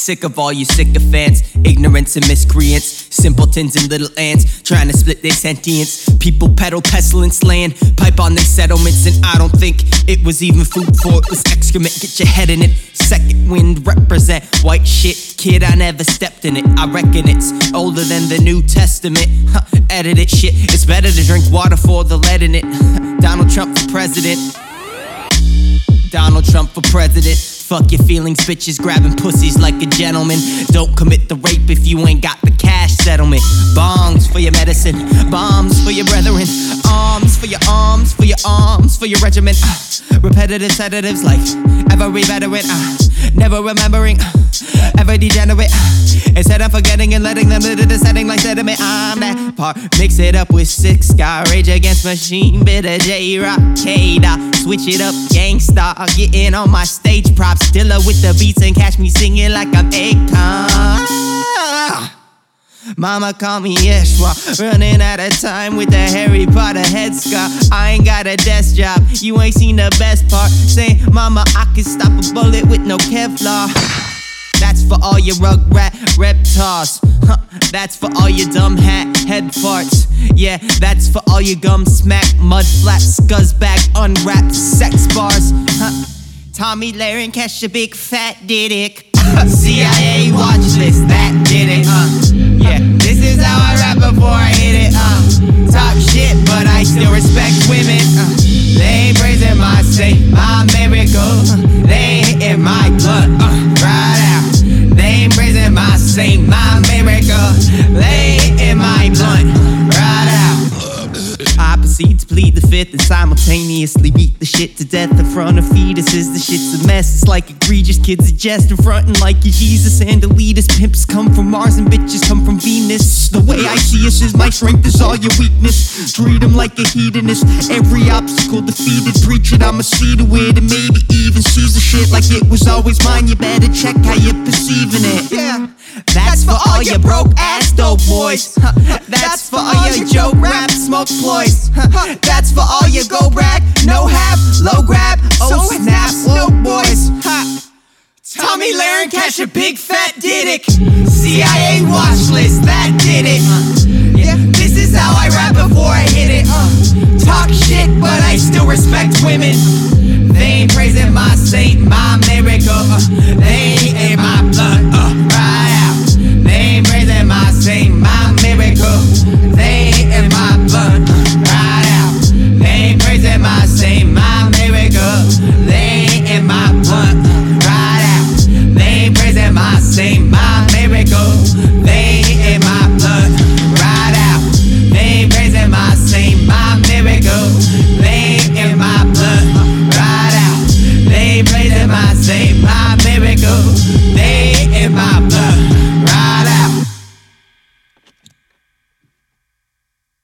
Sick of all you sycophants, ignorance and miscreants, simpletons and little ants trying to split their sentience. People peddle pestilence land, pipe on their settlements, and I don't think it was even food for it was excrement. Get your head in it. Second wind represent white shit. Kid, I never stepped in it. I reckon it's older than the New Testament. Edited shit. It's better to drink water for the lead in it. Donald Trump for president. Donald Trump for president. Fuck your feelings, bitches grabbing pussies like a gentleman. Don't commit the rape if you ain't got the cash settlement. Bongs for your medicine, bombs for your brethren, arms for your arms, for your arms, for your regiment. Repetitive sedatives like every veteran, never remembering, ever degenerate. Instead of forgetting and letting them live to the setting like sediment. I'm that part, mix it up with Six Guy, Rage Against Machine, Bitter J-Rock, K-Dot. Switch it up, gangsta, getting on my stage props. Dilla with the beats and catch me singing like I'm Akon. Mama call me Yeshua, running out of time with the Harry Potter headscarf. I ain't got a desk job, you ain't seen the best part. Say, mama, I can stop a bullet with no Kevlar. That's for all your rugrat reptiles. That's for all your dumb head farts. Yeah, that's for all your gum smack, mud flap, scuzzbag, unwrapped sex bars. Tommy Lahren, catch a big fat dick. CIA watch list, that did it. Yeah, this is how I rap before I hit it. Talk shit, but I still respect women. They ain't praising my saint, my miracle. They ain't hitting my blood, right out. They ain't praising my saint, my miracle. They ain't hitting my blunt, right out. I proceed to plead the fifth and simultaneously beat the shit to death in front of fetuses. The shit's a mess, it's like egregious kids are jest in frontin' like you're Jesus and elitist. Pimps come from Mars and bitches come from Venus. The way I see us is my strength is all your weakness. Treat them like a hedonist, every obstacle defeated. Preach it, I'ma see to it and maybe even seize the shit like it was always mine. You better check how you're perceiving it. Yeah, that's for all your broke ass dope boys. That's for all your joke rap smoke ploys. That's for all your go brag, no have, low grab, oh snap, slow boys. Tommy Lahren, catch a big fat dick. CIA watch list, that did it. Yeah, this is how I rap before I hit it. Talk shit, but I still respect women. They ain't praising my saint, my miracle. They